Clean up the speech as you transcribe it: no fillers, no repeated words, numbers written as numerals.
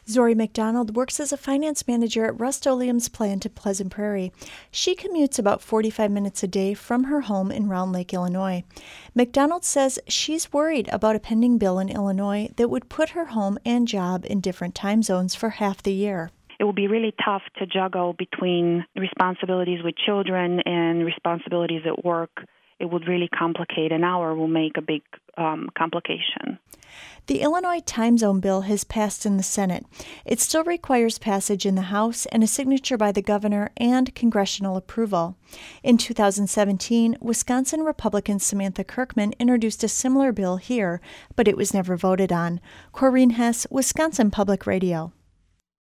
Zori McDonald works as a finance manager at Rust-Oleum's plant in Pleasant Prairie. She commutes about 45 minutes a day from her home in Round Lake, Illinois. McDonald says she's worried about a pending bill in Illinois that would put her home and job in different time zones for half the year. It will be really tough to juggle between responsibilities with children and responsibilities at work. It would really complicate. An hour will make a big complication. The Illinois time zone bill has passed in the Senate. It still requires passage in the House and a signature by the governor and congressional approval. In 2017, Wisconsin Republican Samantha Kirkman introduced a similar bill here, but it was never voted on. Corrine Hess, Wisconsin Public Radio.